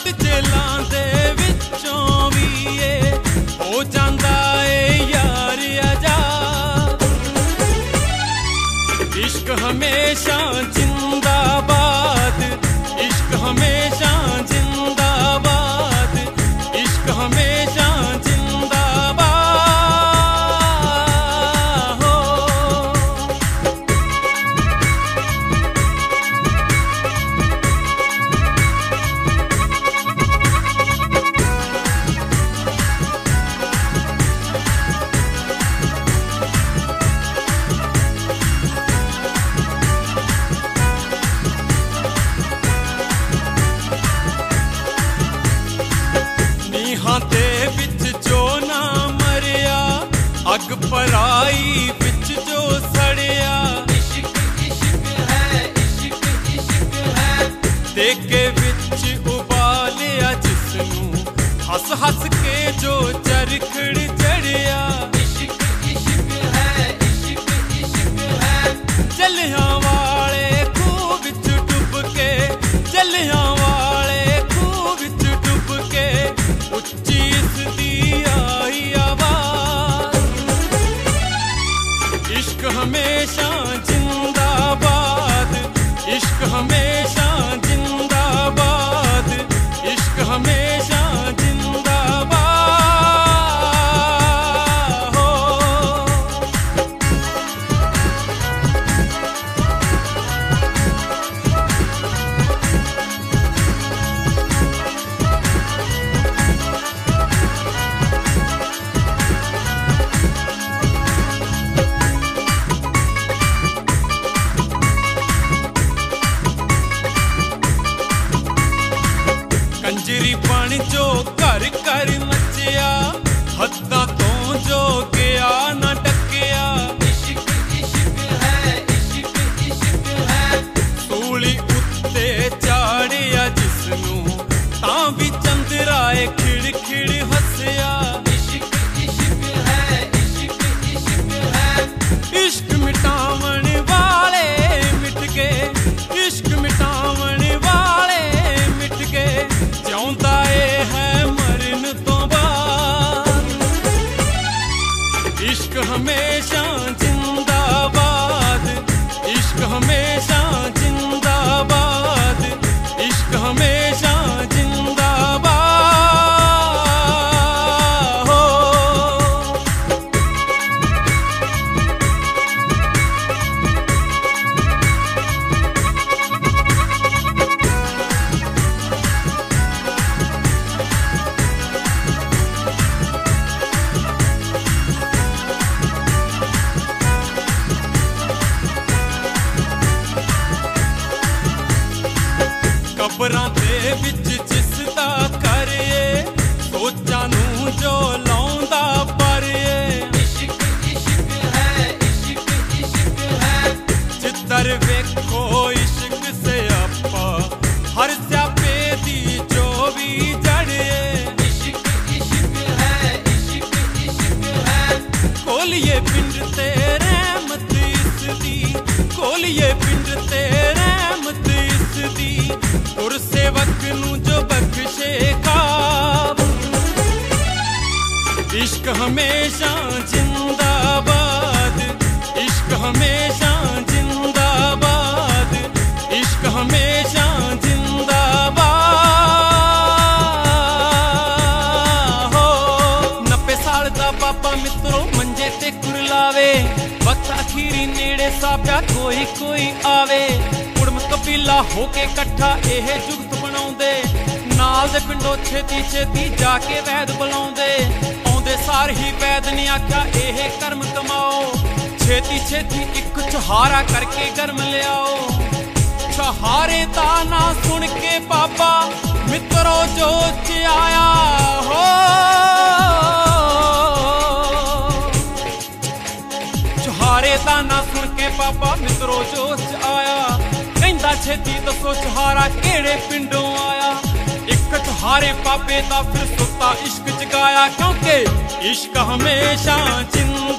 बंद जेलां दे विचों भी हो जांदा ए यार आजाद। इश्क हमेशा जिंदाबाद, इश्क हमेशा जिंदाबाद, इश्क हमेशा जिंदाबाद हो। नीहां दे विच जो ना मरिया, अग पराई विच जो सड़िया। इश्क इश्क है, इश्क इश्क है, देके विच उबालिया जिसनू, हस हस के जो चरखड़ चढ़िया। इश्क इश्क है, इश्क इश्क है, जलियां वाले खूह विच डुब के, जलियां वाले खूह विच डुब के, उच्ची इसदी आई आवाज। इश्क हमेशा जिंदाबाद, इश्क हमेशा जिंदाबाद, इश्क हमेशा जिंदाबाद हो। कंजरी बन जो घर घर नचिया, हद्दां तो जो गया ना डकिया। इश्क इश्क है, इश्क इश्क है, सूली उत्ते चाड़िया जिसनू, तां भी चंद्राए खिड़ खिड़ हसिया। इश्क इश्क है, इश्क इश्क है, इश्क मिटावन वाले मिट गए, इश्क मिटावन वाले मिट गए, जिਉਂਦਾ ਏ है मरन तो बाद। इश्क हमेशा जिंदाबाद, इश्क हमेशा जिंदाबाद, इश्क हमेशा जिंदाबाद हो। कबरां दे विच जिसदा करिए, सोचां नू जो लाउंदा परिए। इश्क इश्क है, इश्क इश्क है, जिधर वेखो इश्क से आपा, हर स्यापे दी जो भी जड़िए। इश्क इश्क है, इश्क इश्क है, कोलिए पिंड ते रहमत इसदी, कोलिए पिंड ते रहमत इसदी, और सेवक नू जो बख्शे खाब। इश्क हमेशा जिंदाबाद, इश्क हमेशा जिंदाबाद, इश्क हमेशा जिंदाबाद हो। 90 साल दा बाबा मित्रो मंजे ते कुरलावे, वक्त अखीरी नेड़े साप्या कोई कोई आवे। कुड़म कबीला होके कट्ठा एह जुगत बनाउंदे, नाल दे पिंडों छेती छेती जाके वैद बुलाउंदे। आउंदे सार ही वैद ने आख्या एह कर्म कमाओ, छेती छेती इक छुहारा करके गर्म लियाओ। छुहारे दा ना सुन के बाबा मित्रो जोच आया हो। छुहारे दा ना सुन के बाबा मित्रो जोच आया, कहंदा छेती दसो छुहारा केड़े पिंडों आया। एक छुहारे बाबे दा फिर सुता इश्क जगाया, क्योंकि इश्क हमेशा जिंदा